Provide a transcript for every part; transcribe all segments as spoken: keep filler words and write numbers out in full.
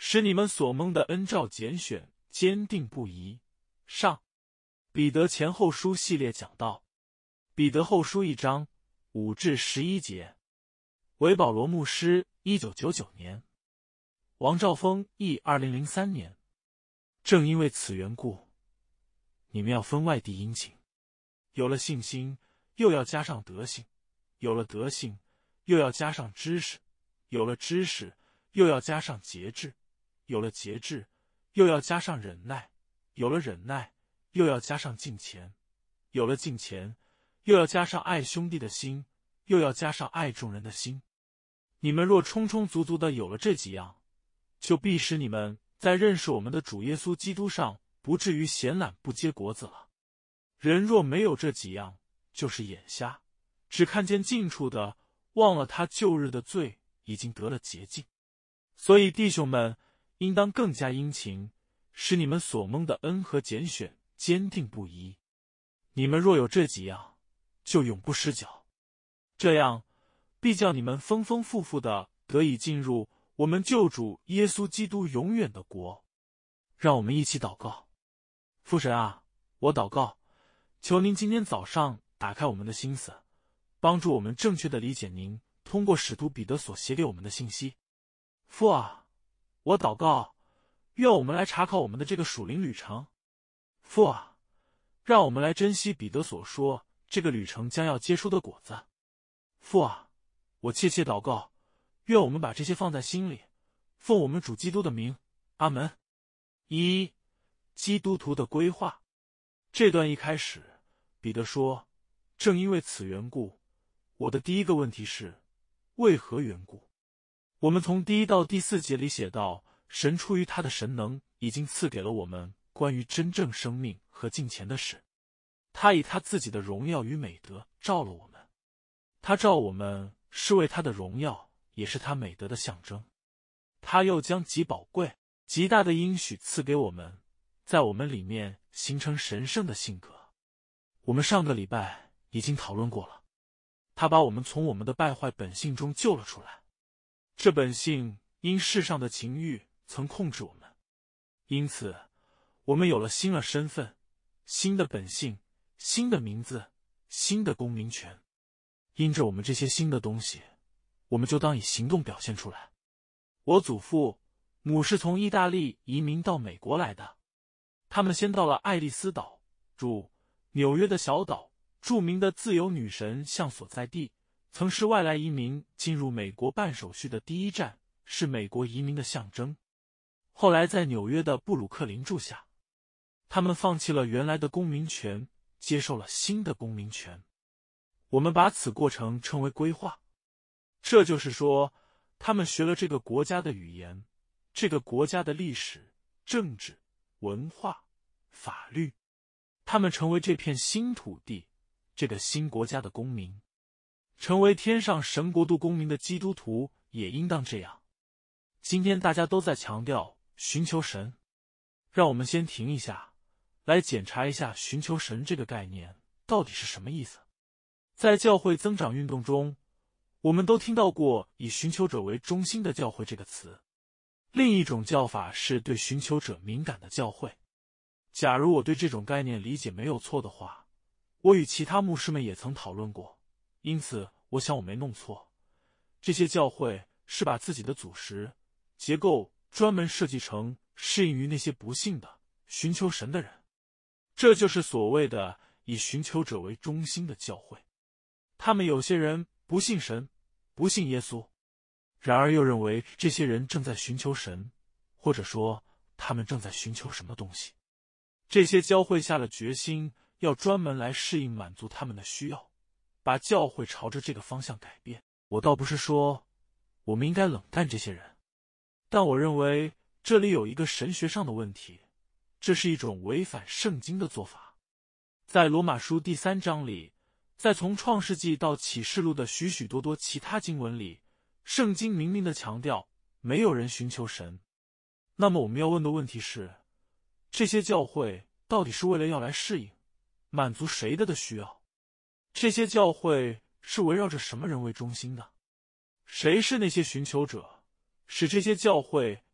使你们所蒙的恩召拣选坚定不移。上。彼得前后书系列讲道，彼得后书一章五至十一节。韦保罗牧师，一九九九年。王兆峰译，二零零三年。正因为此缘故，你们要分外地殷勤。有了信心，又要加上德行；有了德行，又要加上知识；有了知识，又要加上节制；有了节制，又要加上忍耐；有了忍耐，又要加上敬虔；有了敬虔，又要加上爱兄弟的心；又要加上爱众人的心。你们若充充足足的有了这几样，就必使你们在认识我们的主耶稣基督上不至于闲懒不结果子了。人若没有这几样，就是眼瞎，只看见近处的，忘了他旧日的罪已经得了洁净。所以弟兄们，应当更加殷勤，使你们所蒙的恩和拣选坚定不移。你们若有这几样，就永不失脚。这样，必叫你们丰丰富富的得以进入我们救主耶稣基督永远的国。让我们一起祷告。父神啊，我祷告，求您今天早上打开我们的心思，帮助我们正确的理解您通过使徒彼得所写给我们的信息。父啊，我祷告，愿我们来查考我们的这个属灵旅程。父啊，让我们来珍惜彼得所说这个旅程将要结出的果子。父啊，我切切祷告，愿我们把这些放在心里，奉我们主基督的名，阿门。一、基督徒的规划。这段一开始，彼得说，正因为此缘故，我的第一个问题是，为何缘故？我们从第一到第四节里写到，神出于他的神能，已经赐给了我们关于真正生命和敬虔的事。他以他自己的荣耀与美德召了我们，他召我们是为他的荣耀，也是他美德的象征。他又将极宝贵、极大的应许赐给我们，在我们里面形成神圣的性格。我们上个礼拜已经讨论过了，他把我们从我们的败坏本性中救了出来。这本性因世上的情欲曾控制我们，因此我们有了新的身份、新的本性、新的名字、新的公民权。因着我们这些新的东西，我们就当以行动表现出来。我祖父母是从意大利移民到美国来的，他们先到了爱丽丝岛，住纽约的小岛，著名的自由女神像所在地，曾是外来移民进入美国办手续的第一站，是美国移民的象征。后来在纽约的布鲁克林住下，他们放弃了原来的公民权，接受了新的公民权。我们把此过程称为规划。这就是说，他们学了这个国家的语言，这个国家的历史、政治、文化、法律，他们成为这片新土地、这个新国家的公民。成为天上神国度公民的基督徒也应当这样。今天大家都在强调寻求神，让我们先停一下，来检查一下寻求神这个概念到底是什么意思。在教会增长运动中，我们都听到过以寻求者为中心的教会这个词。另一种叫法是对寻求者敏感的教会。假如我对这种概念理解没有错的话，我与其他牧师们也曾讨论过，因此我想我没弄错。这些教会是把自己的组织结构专门设计成适应于那些不信的寻求神的人，这就是所谓的以寻求者为中心的教会。他们有些人不信神，不信耶稣，然而又认为这些人正在寻求神，或者说他们正在寻求什么东西。这些教会下了决心，要专门来适应满足他们的需要，把教会朝着这个方向改变。我倒不是说我们应该冷淡这些人，但我认为这里有一个神学上的问题，这是一种违反圣经的做法。在罗马书第三章里，在从创世纪到启示录的许许多多其他经文里，圣经明明地强调没有人寻求神。那么我们要问的问题是，这些教会到底是为了要来适应、满足谁的的需要？这些教会是围绕着什么人为中心的？谁是那些寻求者，使这些教会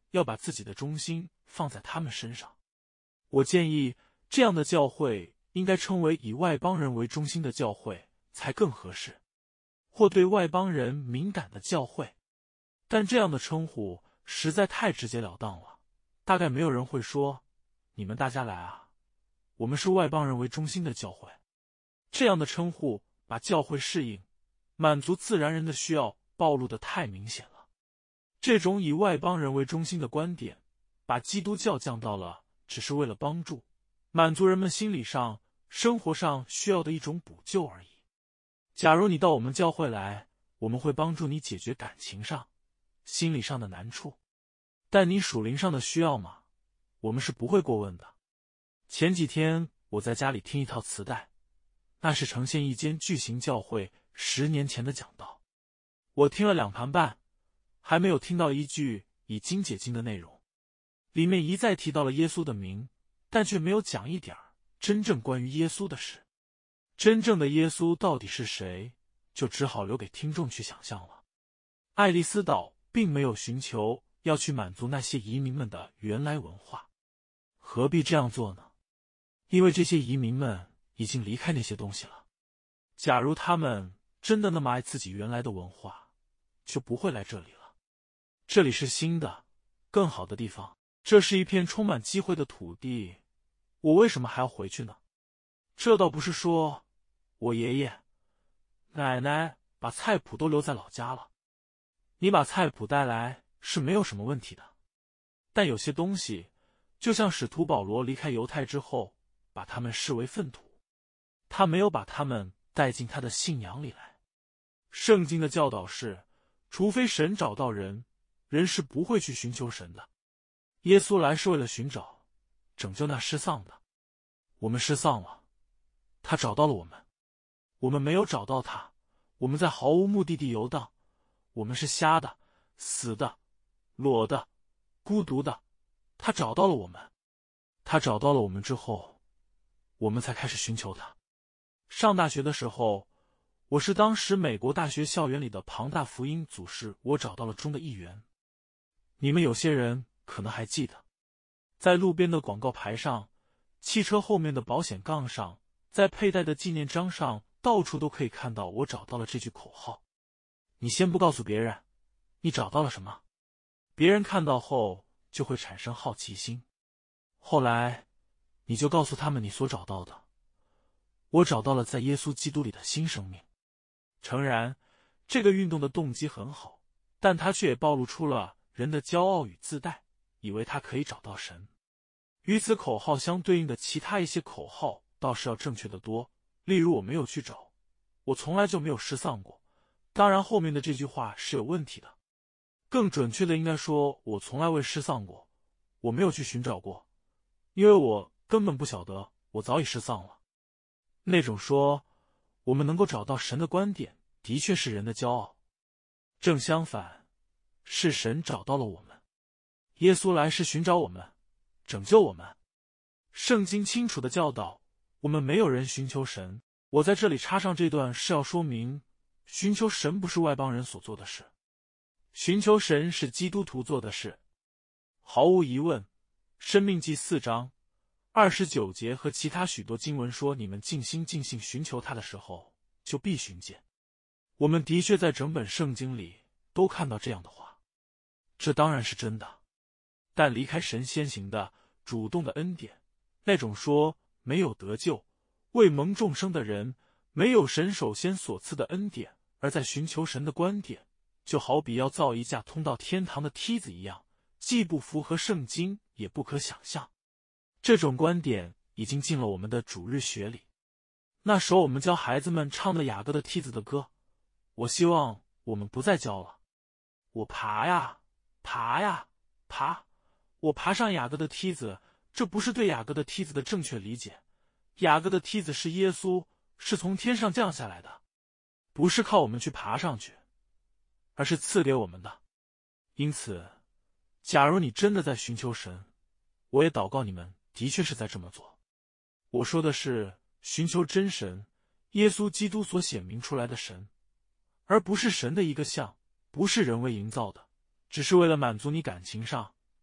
要把自己的中心放在他们身上。我建议这样的教会应该称为以外邦人为中心的教会才更合适，或对外邦人敏感的教会。但这样的称呼实在太直截了当了，大概没有人会说，你们大家来啊，我们是外邦人为中心的教会。这样的称呼把教会适应、满足自然人的需要暴露得太明显了。这种以外邦人为中心的观点，把基督教降到了只是为了帮助、满足人们心理上、生活上需要的一种补救而已。假如你到我们教会来，我们会帮助你解决感情上、心理上的难处，但你属灵上的需要吗？我们是不会过问的。前几天我在家里听一套磁带，那是呈现一间巨型教会十年前的讲道。我听了两盘半，还没有听到一句以经解经的内容。里面一再提到了耶稣的名，但却没有讲一点真正关于耶稣的事。真正的耶稣到底是谁，就只好留给听众去想象了。爱丽丝岛并没有寻求要去满足那些移民们的原来文化，何必这样做呢？因为这些移民们已经离开那些东西了。假如他们真的那么爱自己原来的文化，就不会来这里了。这里是新的、更好的地方，这是一片充满机会的土地，我为什么还要回去呢？这倒不是说我爷爷、奶奶把菜谱都留在老家了，你把菜谱带来是没有什么问题的。但有些东西，就像使徒保罗离开犹太之后，把他们视为粪土，他没有把他们带进他的信仰里来。圣经的教导是，除非神找到人，人是不会去寻求神的。耶稣来是为了寻找、拯救那失丧的。我们失丧了，他找到了我们。我们没有找到他，我们在毫无目的地游荡。我们是瞎的、死的、裸的、孤独的。他找到了我们。他找到了我们之后，我们才开始寻求他。上大学的时候，我是当时美国大学校园里的庞大福音组是我找到了中的一员。你们有些人可能还记得，在路边的广告牌上、汽车后面的保险杠上、在佩戴的纪念章上，到处都可以看到我找到了这句口号。你先不告诉别人你找到了什么，别人看到后就会产生好奇心。后来你就告诉他们你所找到的，我找到了在耶稣基督里的新生命。诚然，这个运动的动机很好，但它却也暴露出了人的骄傲与自大，以为他可以找到神。与此口号相对应的其他一些口号倒是要正确的多，例如我没有去找，我从来就没有失丧过。当然后面的这句话是有问题的，更准确的应该说我从来未失丧过，我没有去寻找过，因为我根本不晓得我早已失丧了。那种说我们能够找到神的观点的确是人的骄傲，正相反，是神找到了我们。耶稣来是寻找我们，拯救我们。圣经清楚的教导我们没有人寻求神。我在这里插上这段是要说明，寻求神不是外邦人所做的事，寻求神是基督徒做的事。毫无疑问，申命记四章二十九节和其他许多经文说，你们尽心尽性寻求他的时候，就必寻见。我们的确在整本圣经里都看到这样的话，这当然是真的。但离开神先行的主动的恩典，那种说没有得救、未蒙众生的人没有神首先所赐的恩典，而在寻求神的观点，就好比要造一架通到天堂的梯子一样，既不符合圣经，也不可想象。这种观点已经进了我们的主日学里。那时候我们教孩子们唱的雅各的梯子的歌，我希望我们不再教了。我爬呀爬呀爬，我爬上雅各的梯子，这不是对雅各的梯子的正确理解。雅各的梯子是耶稣，是从天上降下来的，不是靠我们去爬上去，而是赐给我们的。因此，假如你真的在寻求神，我也祷告你们的确是在这么做。我说的是寻求真神，耶稣基督所显明出来的神，而不是神的一个像，不是人为营造的，只是为了满足你感情上、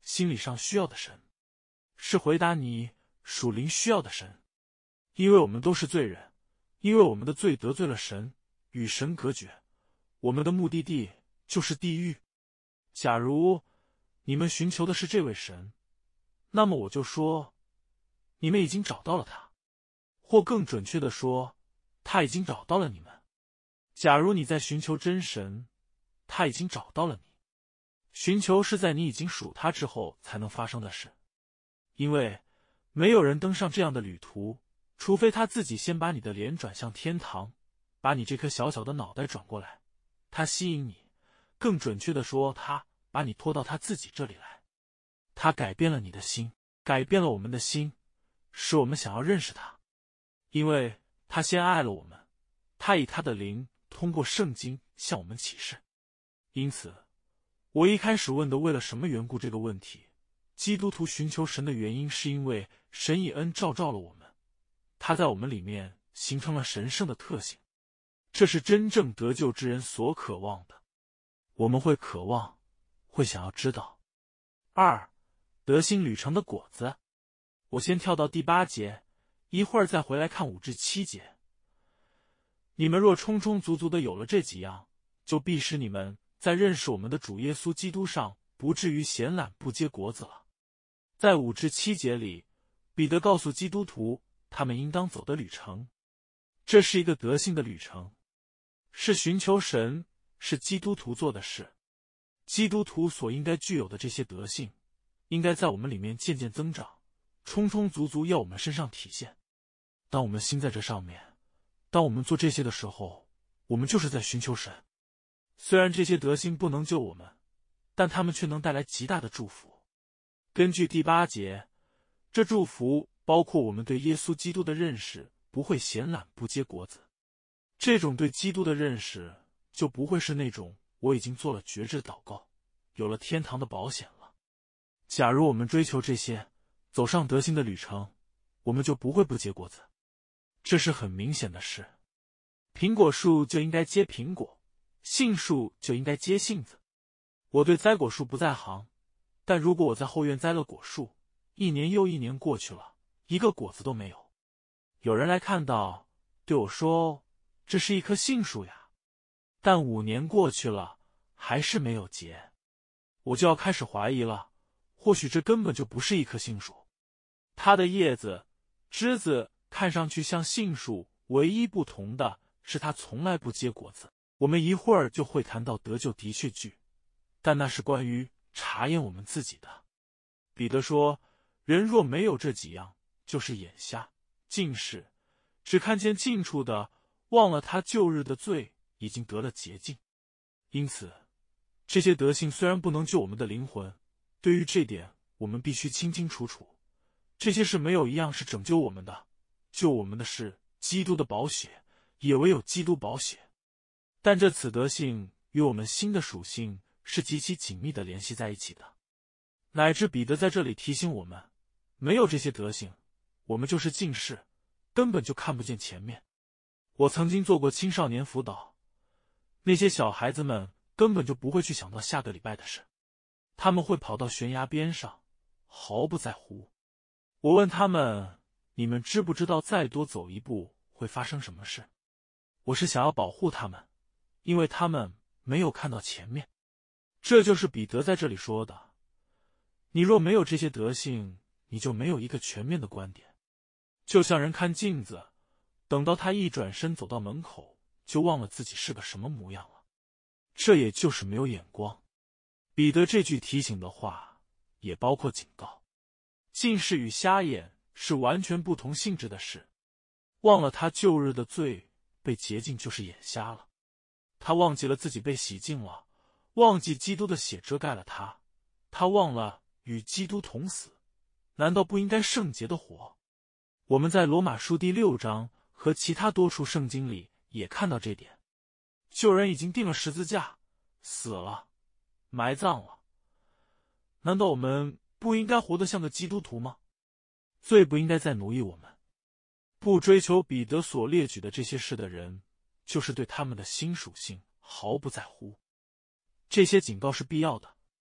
心理上需要的神，是回答你属灵需要的神。因为我们都是罪人，因为我们的罪得罪了神，与神隔绝，我们的目的地就是地狱。假如你们寻求的是这位神，那么我就说，你们已经找到了他，或更准确地说，他已经找到了你们。假如你在寻求真神，他已经找到了你。寻求是在你已经属他之后才能发生的事，因为没有人登上这样的旅途，除非他自己先把你的脸转向天堂，把你这颗小小的脑袋转过来，他吸引你，更准确地说，他把你拖到他自己这里来。他改变了你的心，改变了我们的心，使我们想要认识他，因为他先爱了我们，他以他的灵通过圣经向我们启示。因此我一开始问的为了什么缘故这个问题，基督徒寻求神的原因是因为神以恩照照了我们，他在我们里面形成了神圣的特性，这是真正得救之人所渴望的。我们会渴望，会想要知道。二、德行旅程的果子。我先跳到第八节，一会儿再回来看五至七节。你们若充充足足的有了这几样，就必使你们在认识我们的主耶稣基督上不至于闲懒不结果子了。在五至七节里，彼得告诉基督徒他们应当走的旅程，这是一个德行的旅程，是寻求神，是基督徒做的事。基督徒所应该具有的这些德性，应该在我们里面渐渐增长，充充足足要我们身上体现。当我们心在这上面，当我们做这些的时候，我们就是在寻求神。虽然这些德性不能救我们，但他们却能带来极大的祝福。根据第八节，这祝福包括我们对耶稣基督的认识不会闲懒不结果子。这种对基督的认识就不会是那种我已经做了绝志祷告，有了天堂的保险了。假如我们追求这些，走上德行的旅程，我们就不会不结果子。这是很明显的事。苹果树就应该结苹果，杏树就应该结杏子。我对栽果树不在行，但如果我在后院栽了果树，一年又一年过去了，一个果子都没有。有人来看到，对我说，这是一棵杏树呀，但五年过去了，还是没有结。我就要开始怀疑了，或许这根本就不是一棵杏树。它的叶子、枝子看上去像杏树，唯一不同的是它从来不结果子。我们一会儿就会谈到得救的确句，但那是关于查验我们自己的。彼得说，人若没有这几样，就是眼瞎、近视，只看见近处的，忘了他旧日的罪已经得了洁净。因此，这些德性虽然不能救我们的灵魂，对于这点我们必须清清楚楚。这些事没有一样是拯救我们的，救我们的是基督的宝血，也唯有基督宝血。但这此德性与我们新的属性是极其紧密地联系在一起的，乃至彼得在这里提醒我们，没有这些德性，我们就是近视，根本就看不见前面。我曾经做过青少年辅导，那些小孩子们根本就不会去想到下个礼拜的事，他们会跑到悬崖边上，毫不在乎。我问他们，你们知不知道再多走一步会发生什么事？我是想要保护他们，因为他们没有看到前面。这就是彼得在这里说的，你若没有这些德性，你就没有一个全面的观点。就像人看镜子，等到他一转身走到门口，就忘了自己是个什么模样了。这也就是没有眼光。彼得这句提醒的话，也包括警告。近视与瞎眼是完全不同性质的事。忘了他旧日的罪被洁净，就是眼瞎了。他忘记了自己被洗净了，忘记基督的血遮盖了他，他忘了与基督同死，难道不应该圣洁的活？我们在罗马书第六章和其他多处圣经里也看到这点。旧人已经钉了十字架，死了，埋葬了，难道我们不应该活得像个基督徒吗？罪不应该再奴役我们。不追求彼得所列举的这些事的人，就是对他们的新属性毫不在乎。这些警告是必要的。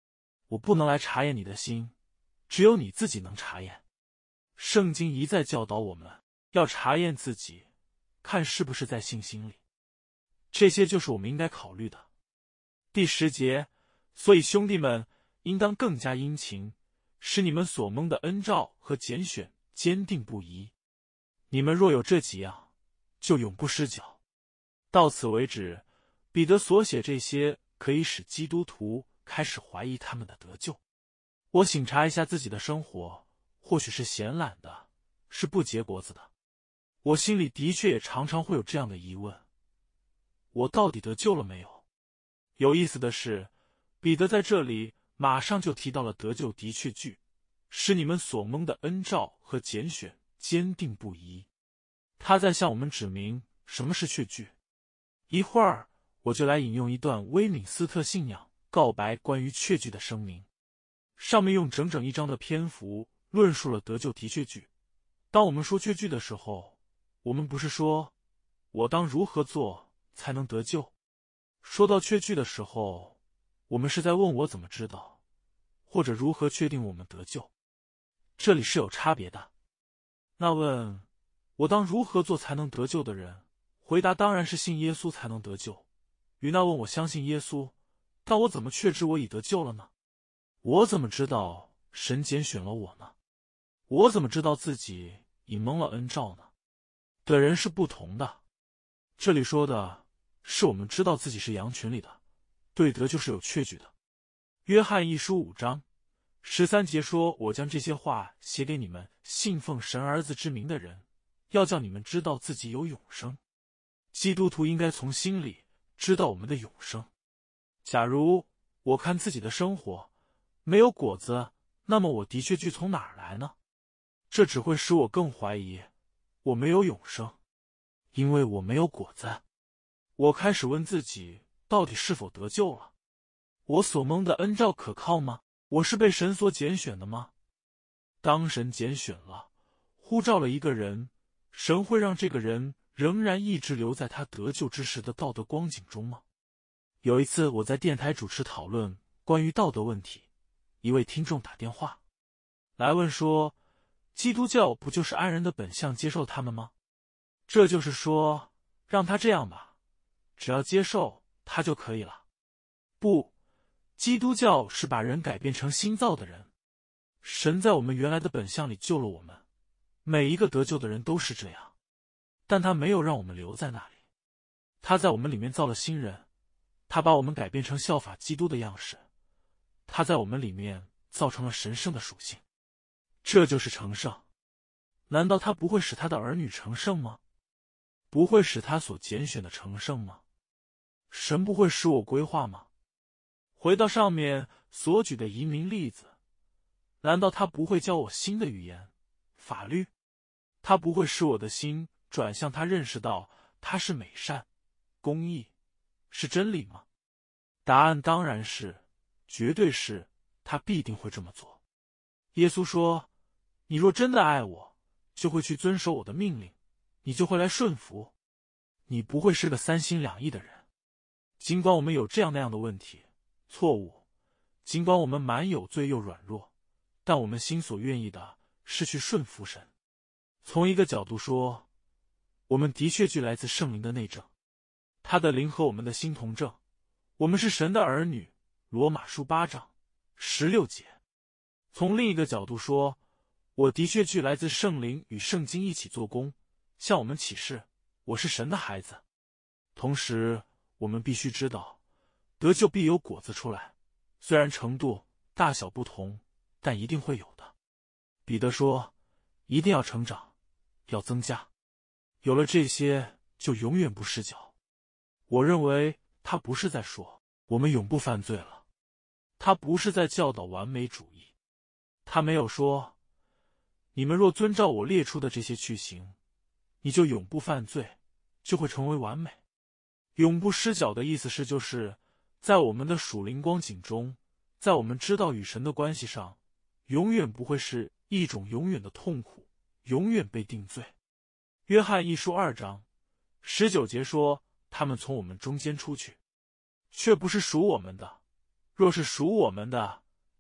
我不能来查验你的心，只有你自己能查验。圣经一再教导我们要查验自己，看是不是在信心里。这些就是我们应该考虑的。第十节，所以兄弟们，应当更加殷勤，使你们所蒙的恩召和拣选坚定不移。你们若有这几样，就永不失脚。到此为止，彼得所写这些可以使基督徒开始怀疑他们的得救。我省察一下自己的生活，或许是闲懒的，是不结果子的。我心里的确也常常会有这样的疑问：我到底得救了没有？有意思的是，彼得在这里马上就提到了得救的确句，使你们所蒙的恩召和拣选坚定不移。他在向我们指明什么是确据。一会儿我就来引用一段威敏斯特信仰告白关于确据的声明，上面用整整一章的篇幅论述了得救的确句。当我们说确据的时候，我们不是说我当如何做才能得救。说到确据的时候，我们是在问我怎么知道，或者如何确定我们得救。这里是有差别的。那问我当如何做才能得救的人，回答当然是信耶稣才能得救。与那问我相信耶稣，但我怎么确知我已得救了呢？我怎么知道神拣选了我呢？我怎么知道自己已蒙了恩召呢？的人是不同的。这里说的是我们知道自己是羊群里的，对得救是有确据的。约翰一书五章十三节说，我将这些话写给你们信奉神儿子之名的人，要叫你们知道自己有永生。基督徒应该从心里知道我们的永生。假如我看自己的生活没有果子，那么我的确据从哪儿来呢？这只会使我更怀疑我没有永生，因为我没有果子。我开始问自己，到底是否得救了？我所蒙的恩召可靠吗？我是被神所拣选的吗？当神拣选了，呼召了一个人，神会让这个人仍然一直留在他得救之时的道德光景中吗？有一次我在电台主持讨论关于道德问题，一位听众打电话来问说，基督教不就是按人的本相接受他们吗？这就是说，让他这样吧，只要接受他就可以了。不，基督教是把人改变成新造的人。神在我们原来的本相里救了我们，每一个得救的人都是这样，但他没有让我们留在那里。他在我们里面造了新人，他把我们改变成效法基督的样式，他在我们里面造成了神圣的属性。这就是成圣。难道他不会使他的儿女成圣吗？不会使他所拣选的成圣吗？神不会使我归化吗？回到上面所举的移民例子，难道他不会教我新的语言、法律？他不会使我的心转向他，认识到他是美善、公义，是真理吗？答案当然是，绝对是，他必定会这么做。耶稣说，你若真的爱我，就会去遵守我的命令，你就会来顺服，你不会是个三心两意的人。尽管我们有这样那样的问题、错误，尽管我们满有罪又软弱，但我们心所愿意的是去顺服神。从一个角度说，我们的确具来自圣灵的内证，他的灵和我们的心同证，我们是神的儿女。罗马书八章十六节。从另一个角度说，我的确具来自圣灵与圣经一起做工，向我们启示我是神的孩子。同时我们必须知道，得救必有果子出来，虽然程度大小不同，但一定会有的。彼得说，一定要成长，要增加，有了这些就永远不失脚。我认为他不是在说我们永不犯罪了，他不是在教导完美主义，他没有说你们若遵照我列出的这些去行，你就永不犯罪，就会成为完美。永不失脚的意思是，就是在我们的属灵光景中，在我们知道与神的关系上，永远不会是一种永远的痛苦，永远被定罪。约翰一书二章十九节说，他们从我们中间出去，却不是属我们的，若是属我们的，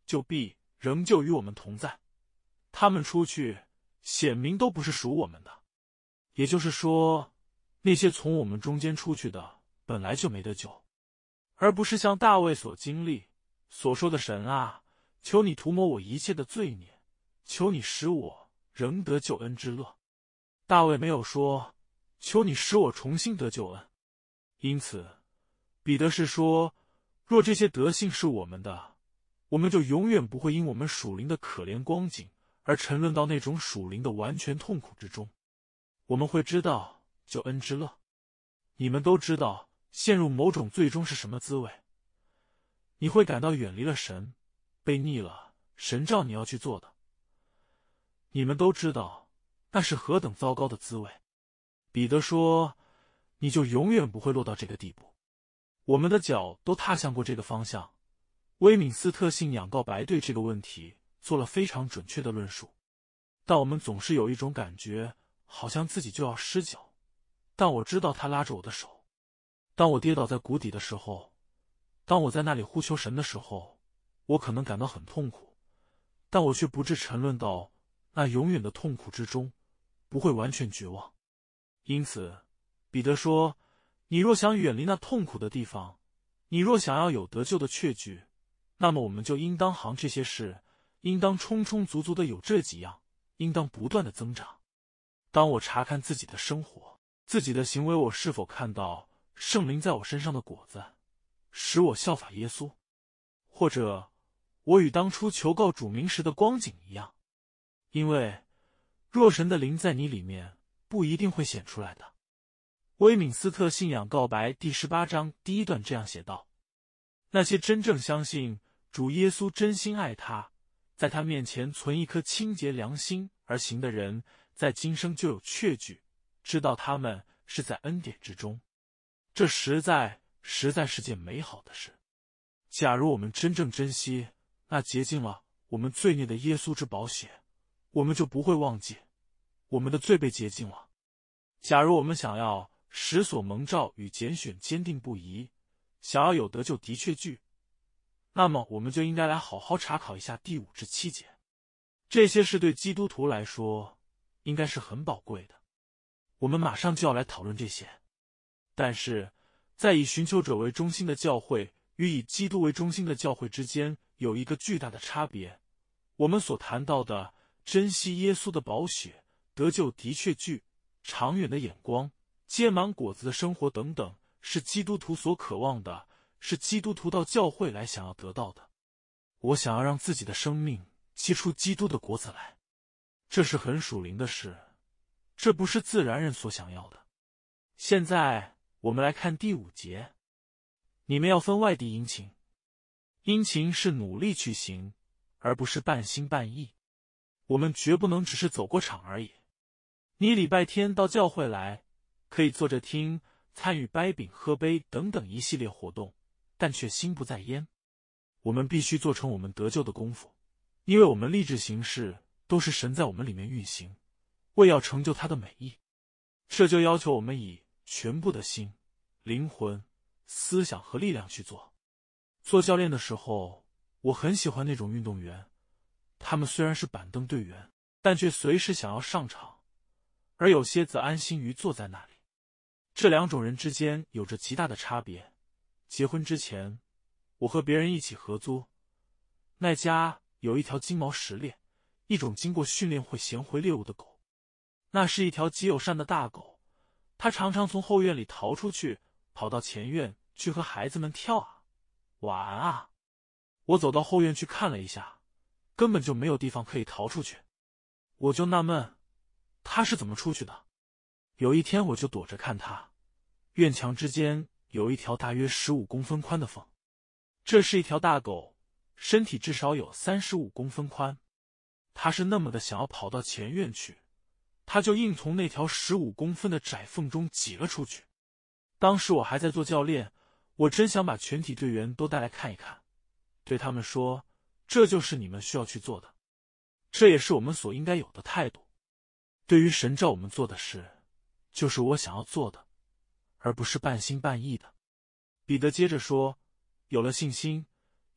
就必仍旧与我们同在。他们出去，显明都不是属我们的。也就是说，那些从我们中间出去的，本来就没得救，而不是像大卫所经历所说的：神啊，求你涂抹我一切的罪孽，求你使我仍得救恩之乐。大卫没有说，求你使我重新得救恩。因此，彼得是说，若这些德性是我们的，我们就永远不会因我们属灵的可怜光景而沉沦到那种属灵的完全痛苦之中。我们会知道救恩之乐。你们都知道陷入某种罪中是什么滋味。你会感到远离了神，背逆了神召你要去做的。你们都知道那是何等糟糕的滋味。彼得说，你就永远不会落到这个地步。我们的脚都踏向过这个方向。威敏斯特信仰告白对这个问题做了非常准确的论述。但我们总是有一种感觉，好像自己就要失脚，但我知道他拉着我的手。当我跌倒在谷底的时候，当我在那里呼求神的时候，我可能感到很痛苦，但我却不致沉沦到那永远的痛苦之中，不会完全绝望。因此，彼得说，你若想远离那痛苦的地方，你若想要有得救的确据，那么我们就应当行这些事，应当充充足足的有这几样，应当不断的增长。当我查看自己的生活，自己的行为，我是否看到圣灵在我身上的果子，使我效法耶稣？或者我与当初求告主名时的光景一样？因为若神的灵在你里面，不一定会显出来的。威敏斯特信仰告白第十八章第一段这样写道：那些真正相信主耶稣真心爱他，在他面前存一颗清洁良心而行的人，在今生就有确据，知道他们是在恩典之中。这实在实在是件美好的事。假如我们真正珍惜那洁净了我们罪孽的耶稣之宝血，我们就不会忘记我们的罪被洁净了。假如我们想要使所蒙召与拣选坚定不移，想要有得救的确据，那么我们就应该来好好查考一下第五至七节。这些是对基督徒来说应该是很宝贵的。我们马上就要来讨论这些。但是在以寻求者为中心的教会与以基督为中心的教会之间有一个巨大的差别。我们所谈到的珍惜耶稣的宝血、得救的确据、长远的眼光、结满果子的生活等等，是基督徒所渴望的，是基督徒到教会来想要得到的。我想要让自己的生命结出基督的果子来，这是很属灵的事，这不是自然人所想要的。现在我们来看第五节，你们要分外地殷勤。殷勤是努力去行，而不是半心半意。我们绝不能只是走过场而已。你礼拜天到教会来，可以坐着听，参与掰饼喝杯等等一系列活动，但却心不在焉。我们必须做成我们得救的功夫，因为我们立志行事都是神在我们里面运行，为要成就他的美意。这就要求我们以全部的心、灵魂、思想和力量去做。做教练的时候，我很喜欢那种运动员，他们虽然是板凳队员，但却随时想要上场，而有些则安心于坐在那里。这两种人之间有着极大的差别。结婚之前，我和别人一起合租，那家有一条金毛石猎，一种经过训练会衔回猎物的狗。那是一条极友善的大狗，它常常从后院里逃出去，跑到前院去和孩子们跳啊玩啊。我走到后院去看了一下，根本就没有地方可以逃出去。我就纳闷，他是怎么出去的。有一天我就躲着看他，院墙之间有一条大约十五公分宽的缝。这是一条大狗，身体至少有三十五公分宽。他是那么的想要跑到前院去，他就硬从那条十五公分的窄缝中挤了出去。当时我还在做教练，我真想把全体队员都带来看一看，对他们说，这就是你们需要去做的，这也是我们所应该有的态度。对于神召我们做的事，就是我想要做的，而不是半心半意的。彼得接着说，有了信心，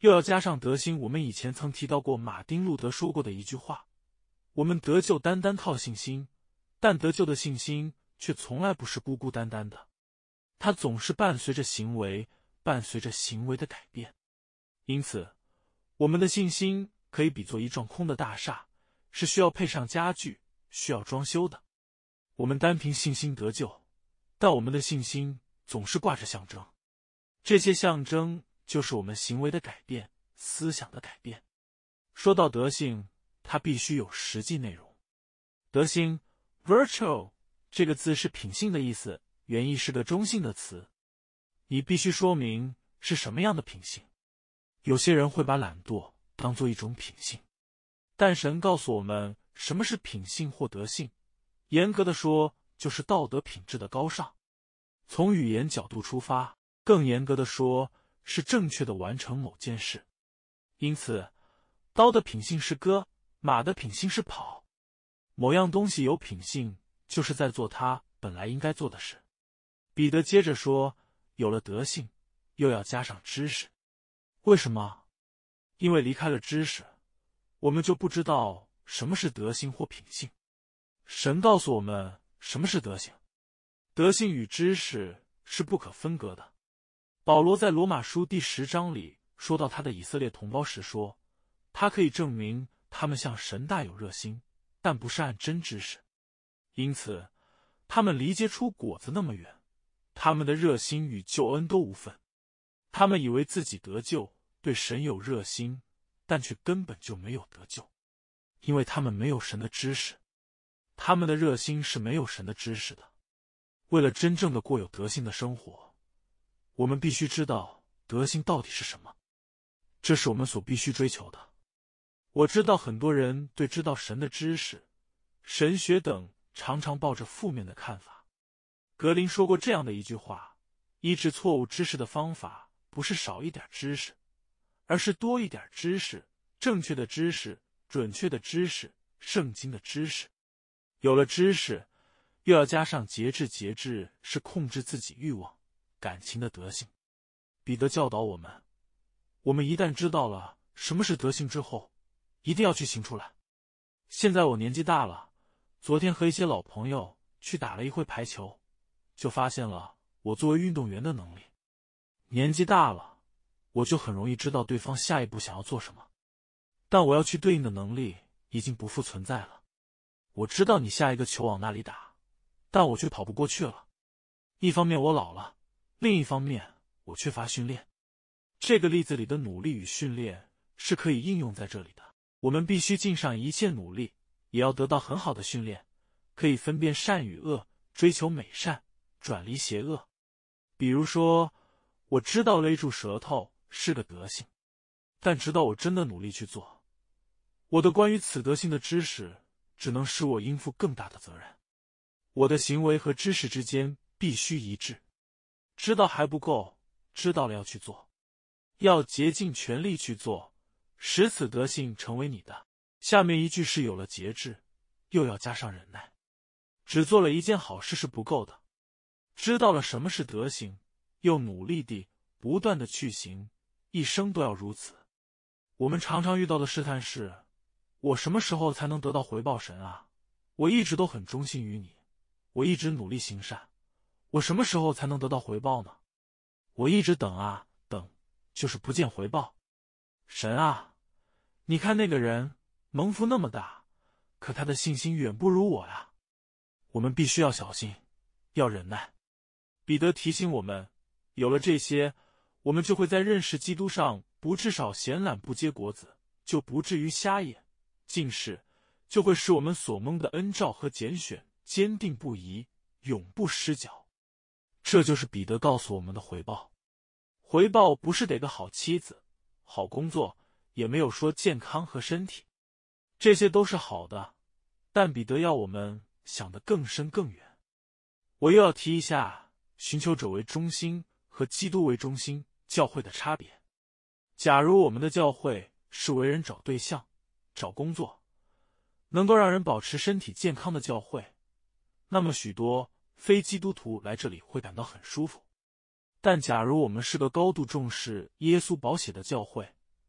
又要加上德行。我们以前曾提到过马丁路德说过的一句话：我们得救单单靠信心，但得救的信心却从来不是孤孤单单的，它总是伴随着行为，伴随着行为的改变。因此，我们的信心可以比作一幢空的大厦，是需要配上家具，需要装修的。我们单凭信心得救，但我们的信心总是挂着象征，这些象征就是我们行为的改变，思想的改变。说到德性，它必须有实际内容。德性 virtue 这个字是品性的意思，原意是个中性的词。你必须说明是什么样的品性。有些人会把懒惰当作一种品性，但神告诉我们什么是品性或德性，严格的说，就是道德品质的高尚。从语言角度出发，更严格的说，是正确的完成某件事。因此，刀的品性是割，马的品性是跑。某样东西有品性，就是在做它本来应该做的事。彼得接着说，有了德性，又要加上知识。为什么？因为离开了知识，我们就不知道什么是德性或品性。神告诉我们什么是德性。德性与知识是不可分割的。保罗在罗马书第十章里说到他的以色列同胞时说，他可以证明他们向神大有热心，但不是按真知识。因此，他们离结出果子那么远，他们的热心与救恩都无分。他们以为自己得救，对神有热心，但却根本就没有得救，因为他们没有神的知识。他们的热心是没有神的知识的。为了真正的过有德性的生活，我们必须知道德性到底是什么，这是我们所必须追求的。我知道很多人对知道神的知识、神学等常常抱着负面的看法。格林说过这样的一句话：医治错误知识的方法不是少一点知识，而是多一点知识，正确的知识，准确的知识，圣经的知识。有了知识，又要加上节制。节制是控制自己欲望、感情的德性。彼得教导我们，我们一旦知道了什么是德性之后，一定要去行出来。现在我年纪大了，昨天和一些老朋友去打了一会排球，就发现了我作为运动员的能力。年纪大了，我就很容易知道对方下一步想要做什么，但我要去对应的能力已经不复存在了。我知道你下一个球往那里打，但我却跑不过去了。一方面我老了，另一方面我缺乏训练。这个例子里的努力与训练是可以应用在这里的。我们必须尽上一切努力，也要得到很好的训练，可以分辨善与恶，追求美善，转离邪恶。比如说，我知道勒住舌头是个德性，但直到我真的努力去做，我的关于此德性的知识只能使我应付更大的责任。我的行为和知识之间必须一致。知道还不够，知道了要去做，要竭尽全力去做，使此德性成为你的。下面一句是有了节制，又要加上忍耐。只做了一件好事是不够的。知道了什么是德行，又努力地不断地去行，一生都要如此。我们常常遇到的试探是，我什么时候才能得到回报？神啊，我一直都很忠心于你，我一直努力行善，我什么时候才能得到回报呢？我一直等啊等，就是不见回报。神啊，你看那个人蒙福那么大，可他的信心远不如我呀。我们必须要小心，要忍耐。彼得提醒我们，有了这些，我们就会在认识基督上不至少闲懒不结果子，就不至于瞎眼近视，就会使我们所蒙的恩召和拣选坚定不移，永不失脚。这就是彼得告诉我们的回报。回报不是得个好妻子、好工作，也没有说健康和身体，这些都是好的，但彼得要我们想得更深更远。我又要提一下寻求者为中心和基督为中心教会的差别。假如我们的教会是为人找对象、找工作，能够让人保持身体健康的教会，那么许多非基督徒来这里会感到很舒服。但假如我们是个高度重视耶稣宝血的教会，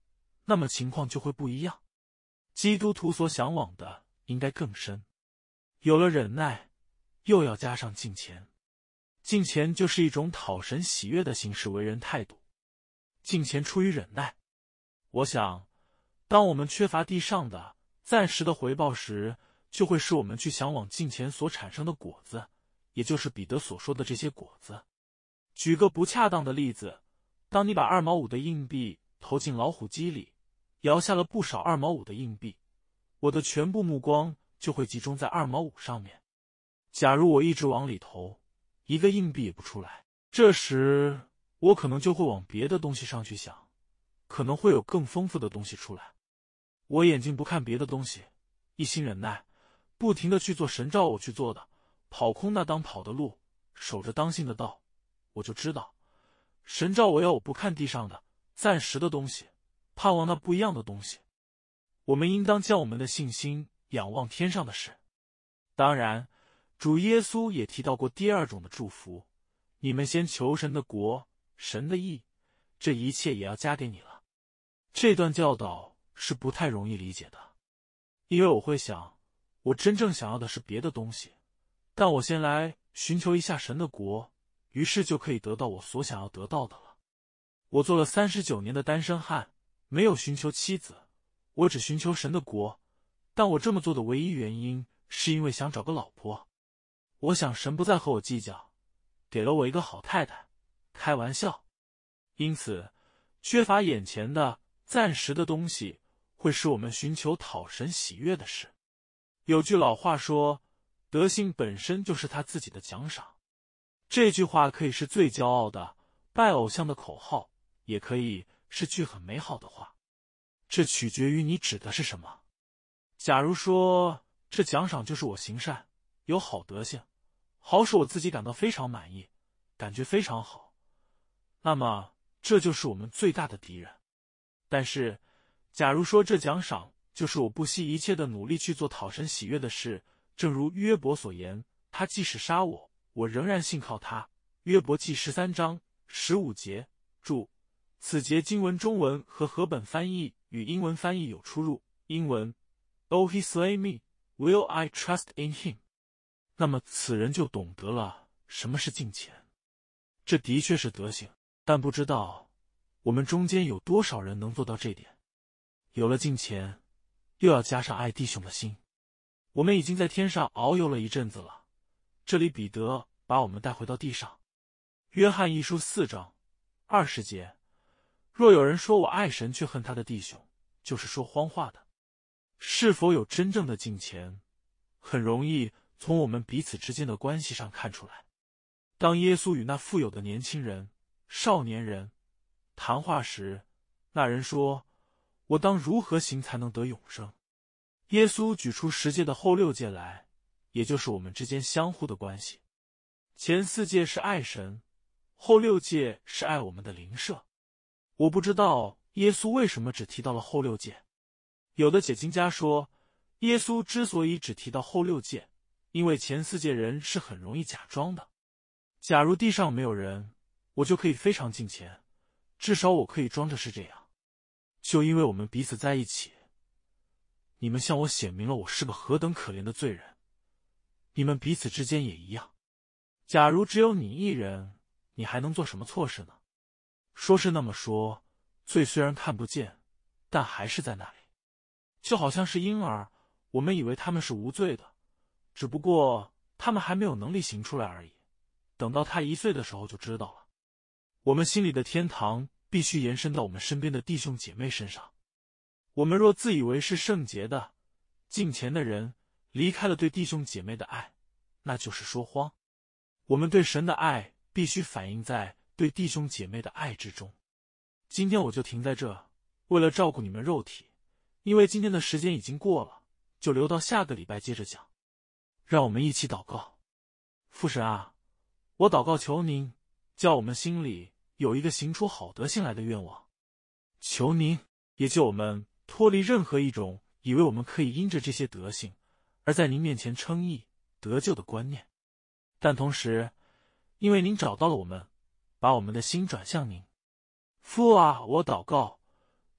那么情况就会不一样。基督徒所向往的应该更深。有了忍耐，又要加上敬虔。敬虔就是一种讨神喜悦的行事为人态度。敬虔出于忍耐。我想，当我们缺乏地上的暂时的回报时，就会使我们去向往敬虔所产生的果子，也就是彼得所说的这些果子。举个不恰当的例子，当你把二毛五的硬币投进老虎机里，摇下了不少二毛五的硬币，我的全部目光就会集中在二毛五上面。假如我一直往里投，一个硬币也不出来，这时我可能就会往别的东西上去想，可能会有更丰富的东西出来。我眼睛不看别的东西，一心忍耐，不停地去做神召我去做的，跑空那当跑的路，守着当信的道，我就知道神召我要我不看地上的暂时的东西，盼望那不一样的东西。我们应当将我们的信心仰望天上的事。当然，主耶稣也提到过第二种的祝福，你们先求神的国，神的义，这一切也要加给你了。这段教导是不太容易理解的，因为我会想，我真正想要的是别的东西，但我先来寻求一下神的国，于是就可以得到我所想要得到的了。我做了三十九年的单身汉，没有寻求妻子，我只寻求神的国，但我这么做的唯一原因是因为想找个老婆。我想神不再和我计较，给了我一个好太太，开玩笑。因此，缺乏眼前的暂时的东西，会使我们寻求讨神喜悦的事。有句老话说，德行本身就是他自己的奖赏。这句话可以是最骄傲的拜偶像的口号，也可以是句很美好的话，这取决于你指的是什么。假如说这奖赏就是我行善，有好德行，好使我自己感到非常满意，感觉非常好，那么这就是我们最大的敌人。但是假如说这奖赏就是我不惜一切的努力去做讨神喜悦的事，正如约伯所言，他即使杀我，我仍然信靠他。约伯记十三章十五节。注：此节经文中文和和本翻译与英文翻译有出入。英文 ：Oh, he slay me, will I trust in him？ 那么此人就懂得了什么是敬虔。这的确是德行，但不知道我们中间有多少人能做到这点。有了敬虔，又要加上爱弟兄的心。我们已经在天上遨游了一阵子了，这里彼得把我们带回到地上。约翰一书四章二十节，若有人说我爱神却恨他的弟兄，就是说谎话的。是否有真正的敬虔，很容易从我们彼此之间的关系上看出来。当耶稣与那富有的年轻人、少年人谈话时，那人说，我当如何行才能得永生？耶稣举出十诫的后六诫来，也就是我们之间相互的关系。前四诫是爱神，后六诫是爱我们的邻舍。我不知道耶稣为什么只提到了后六诫。有的解经家说，耶稣之所以只提到后六诫，因为前四诫人是很容易假装的。假如地上没有人，我就可以非常敬虔，至少我可以装着是这样。就因为我们彼此在一起，你们向我显明了我是个何等可怜的罪人，你们彼此之间也一样。假如只有你一人，你还能做什么错事呢？说是那么说，罪虽然看不见，但还是在那里。就好像是婴儿，我们以为他们是无罪的，只不过他们还没有能力行出来而已。等到他一岁的时候就知道了。我们心里的天堂必须延伸到我们身边的弟兄姐妹身上。我们若自以为是圣洁的、敬虔的人，离开了对弟兄姐妹的爱，那就是说谎。我们对神的爱必须反映在对弟兄姐妹的爱之中。今天我就停在这，为了照顾你们肉体，因为今天的时间已经过了，就留到下个礼拜接着讲。让我们一起祷告。父神啊，我祷告求您，叫我们心里有一个行出好德性来的愿望。求您也救我们脱离任何一种以为我们可以因着这些德性而在您面前称义得救的观念。但同时，因为您找到了我们，把我们的心转向您。父啊，我祷告，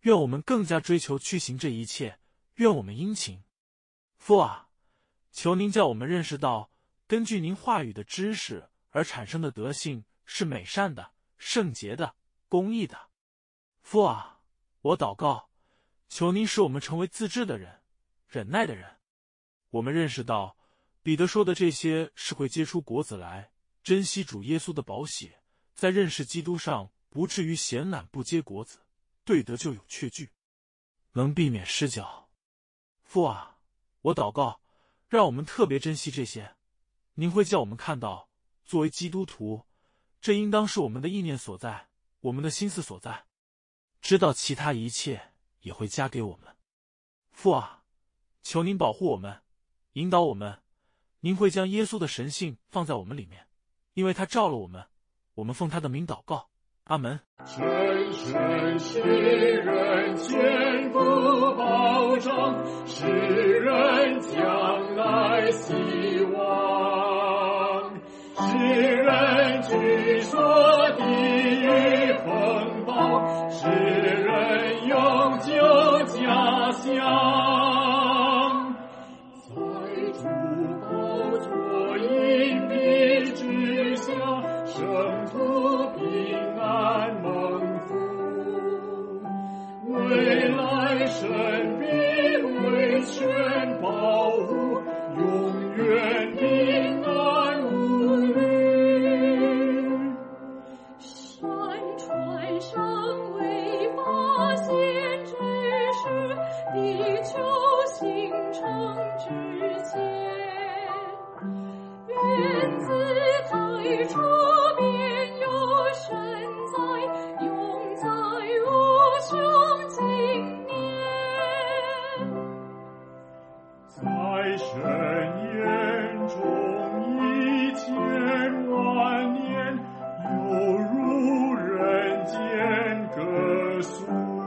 愿我们更加追求去行这一切，愿我们殷勤。父啊，求您叫我们认识到，根据您话语的知识而产生的德性是美善的、圣洁的、公义的。父啊，我祷告，求您使我们成为自制的人，忍耐的人。我们认识到，彼得说的这些是会结出果子来，珍惜主耶稣的宝血，在认识基督上不至于闲懒不结果子，对得就有确据，能避免失脚。父啊，我祷告，让我们特别珍惜这些。您会叫我们看到，作为基督徒，这应当是我们的意念所在，我们的心思所在。知道其他一切也会加给我们。父啊，求您保护我们，引导我们。您会将耶稣的神性放在我们里面，因为他照了我们。我们奉他的名祷告，阿门。 深深使人坚固保障，使人将来希望，使人居所地狱风暴，使人永久家乡。在主宝座荫庇之下，圣徒平安蒙福，未来神必为全保护，永远平安无虑。 山川上未发现之时，地球形成之前，原自太初便有神在，永在无穷经年。 在神眼中一千万年，犹如人间歌颂，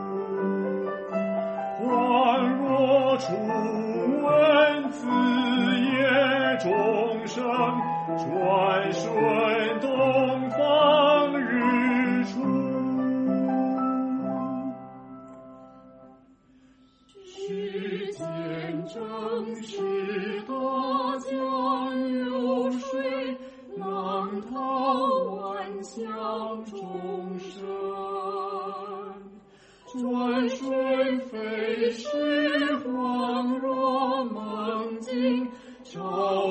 恍若初闻子夜钟声，转瞬东方日出。世间正是大江流水，浪涛万象众生，转瞬飞逝，恍若梦境，朝